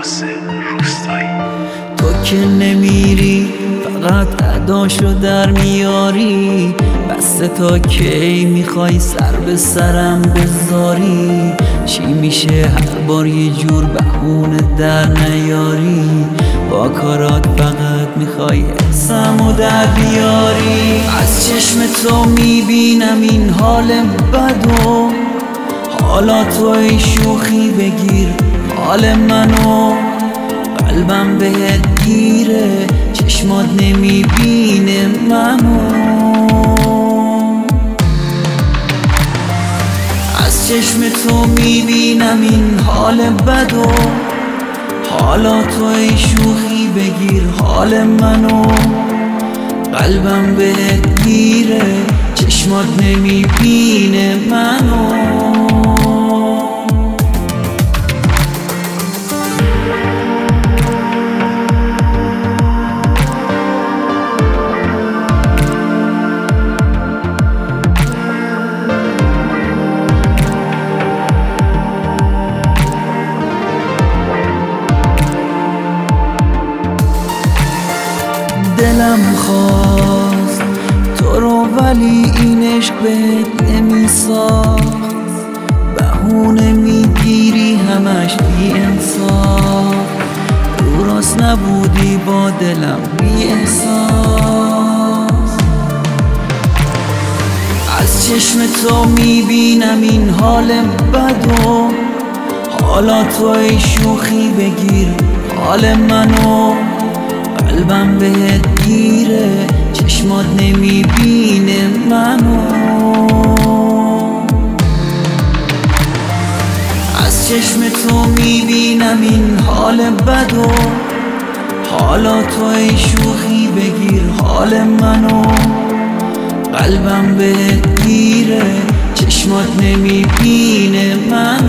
عباس روستایی. تو که نمیری فقط اداشو در میاری، بس تا کی میخوای سر به سرم بذاری؟ چی میشه هر بار یه جور بهونه در نیاری؟ با کارات فقط میخوای حسمو در بیاری. از چشم تو میبینم این حال بدو، حالا تو ای شوخی بگیر حال منو. قلبم بهت گیره چشمات نمیبینه منو. از چشم تو میبینم این حال بدو، حالا تو ای شوخی بگیر حال منو. قلبم بهت گیره چشمات نمیبینه منو. دلم خواست تو رو ولی این عشق بهت نمیساخت. بهونه میگیری همش بی انصاف، رو راست نبودی با دلم بی احساس. از چشم تو میبینم این حال بدو، حالا تو ای شوخی بگیر حال منو. قلبم بهت گیره چشمات نمیبینه منو. از چشم تو میبینم این حال بدو، حالا تو ای شوخی بگیر حال منو. قلبم بهت گیره چشمات نمیبینه منو.